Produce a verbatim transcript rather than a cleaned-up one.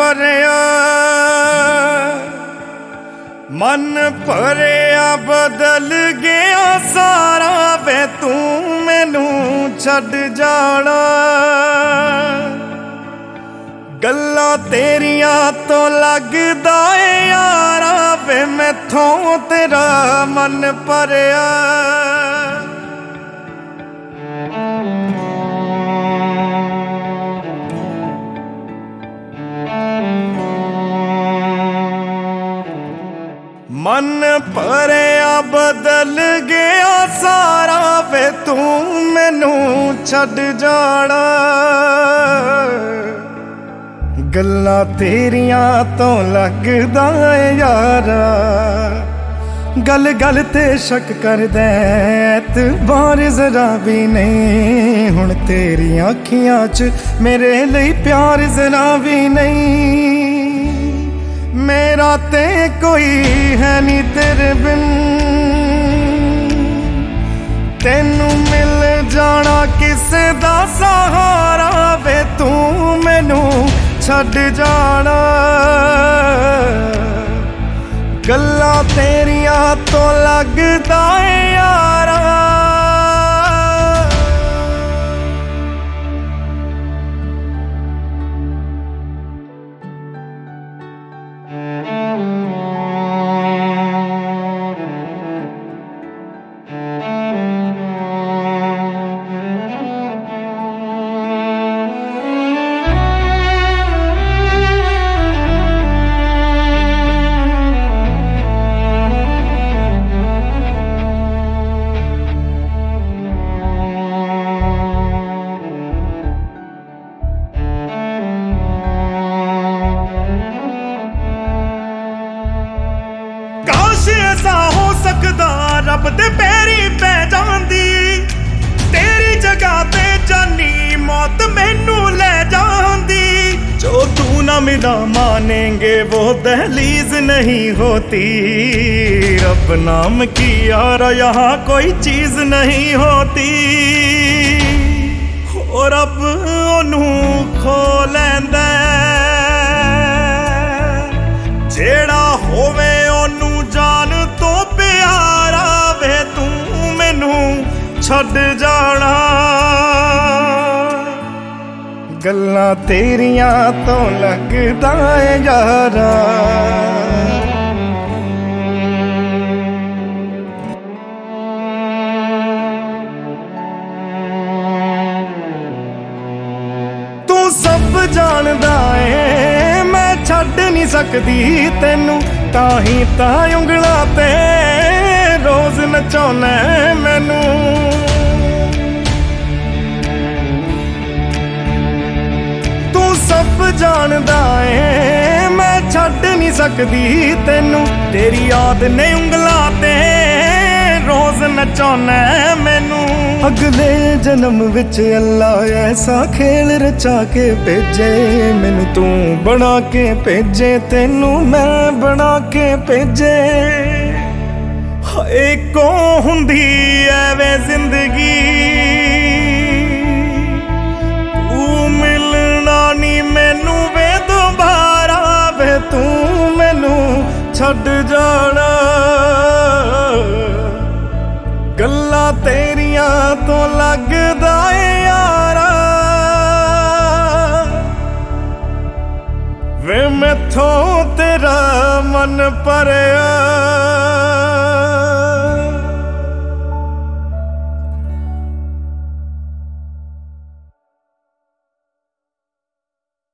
ਭਰਿਆ मन भरिया बदल गया सारा वे तू मैनू छड्ड जाना गल्लां तेरियां तो लगदा ए यारा वे मैथों तेरा मन भरिया मन भरिया बदल गया सारा वे तू मैनू छड्ड जाना गल्लां तेरियां तो लगदा ए यारा गल गल ते शक करदा एतबार जरा भी नहीं हुण तेरियां अखियां च मेरे लिए प्यार जरा भी नहीं मेरा ते कोई है नी तेरे बिन तेनू मिल जाना किसे दा सहारा वे तू मैनू छड्ड जाना गल्लां तेरियां तो लगदा ए यारा ऐसा हो सकदा रब दे पैरी पै जांदी तेरी जगह ते जानी मौत मैनू ले जांदी जो तू ना मिला मानेंगे वो दहलीज नहीं होती रब नाम की यार यहाँ कोई चीज नहीं होती और रब ओनू खो लैंदा जेड़ा होवे ओनू जान तो प्यारा वे तू मैनू छड्ड जाना गल्लां तेरियां तो लगदा ए यारा तू सब जानदा ए मैं छड्ड नहीं सकदी तेनू ताही ता उंगलां ते रोज नचाउना मैनू तू सब जानदा ए मैं छड्ड नहीं सकदी तेनू तेरी याद ने उंगलां ते रोज नचाउना मैनू अगले जन्म विच अल्लाह ऐसा खेल रचा के भेजे मैनू तू बना के भेजे तेनू मैं बना के भेजे इको हुंदी ऐ जिंदगी तू मिलना नी मैनू वे दोबारा वे तू मैनू छड्ड जाना गल्लां तेरियां तो लगदा ए यारा वे मैथों तेरा मन भरिया।